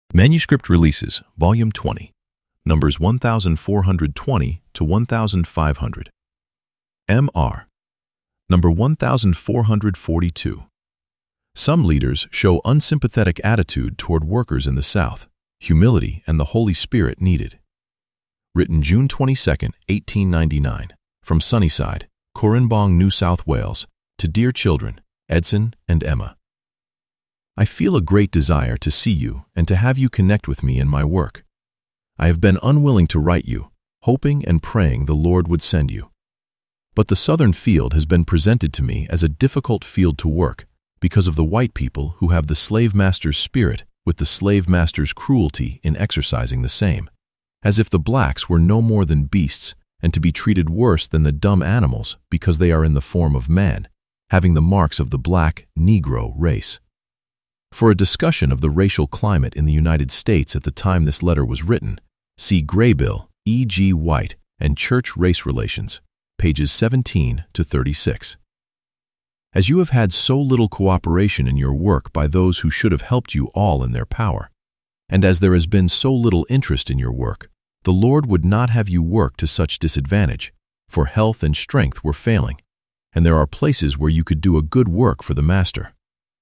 Manuscript Releases, Volume 20, numbers 1420 to 1500. M.R. Number 1442. Some leaders show unsympathetic attitude toward workers in the South, humility and the Holy Spirit needed. Written June 22, 1899, from Sunnyside, Corranbong, New South Wales, to dear children, Edson and Emma. I feel a great desire to see you and to have you connect with me in my work. I have been unwilling to write you, hoping and praying the Lord would send you. But the southern field has been presented to me as a difficult field to work because of the white people who have the slave master's spirit with the slave master's cruelty in exercising the same, as if the blacks were no more than beasts and to be treated worse than the dumb animals because they are in the form of man, having the marks of the black Negro race. For a discussion of the racial climate in the United States at the time this letter was written, see Graybill, E. G. White, and Church Race Relations, pages 17 to 36. As you have had so little cooperation in your work by those who should have helped you all in their power, and as there has been so little interest in your work, the Lord would not have you work to such disadvantage, for health and strength were failing, and there are places where you could do a good work for the Master.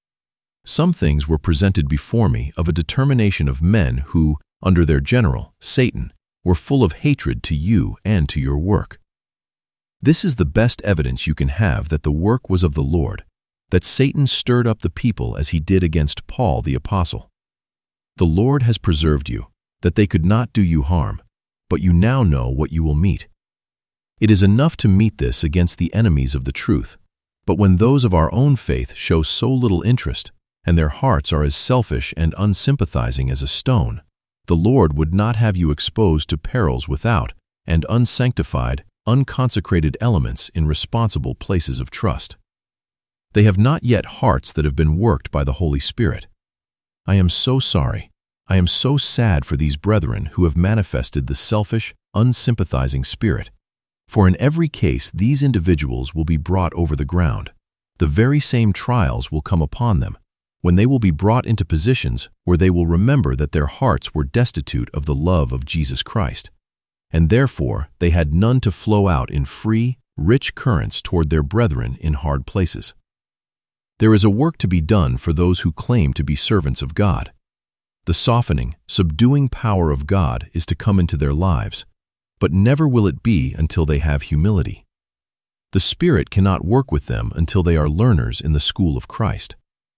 Some things were presented before me of a determination of men who, under their general, Satan, were full of hatred to you and to your work. This is the best evidence you can have that the work was of the Lord, that Satan stirred up the people as he did against Paul the apostle. The Lord has preserved you, that they could not do you harm, but you now know what you will meet. It is enough to meet this against the enemies of the truth, but when those of our own faith show so little interest, and their hearts are as selfish and unsympathizing as a stone, the Lord would not have you exposed to perils without and unsanctified, unconsecrated elements in responsible places of trust. They have not yet hearts that have been worked by the Holy Spirit. I am so sorry. I am so sad for these brethren who have manifested the selfish, unsympathizing spirit. For in every case these individuals will be brought over the ground. The very same trials will come upon them, when they will be brought into positions where they will remember that their hearts were destitute of the love of Jesus Christ, and therefore they had none to flow out in free, rich currents toward their brethren in hard places. There is a work to be done for those who claim to be servants of God. The softening, subduing power of God is to come into their lives, but never will it be until they have humility. The Spirit cannot work with them until they are learners in the school of Christ.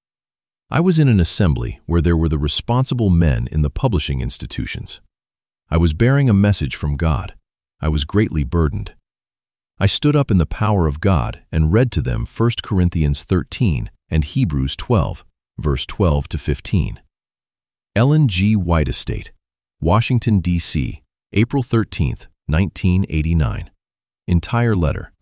I was in an assembly where there were the responsible men in the publishing institutions. I was bearing a message from God. I was greatly burdened. I stood up in the power of God and read to them 1 Corinthians 13 and Hebrews 12, verse 12 to 15. Ellen G. White Estate, Washington, D.C., April 13, 1989. Entire letter.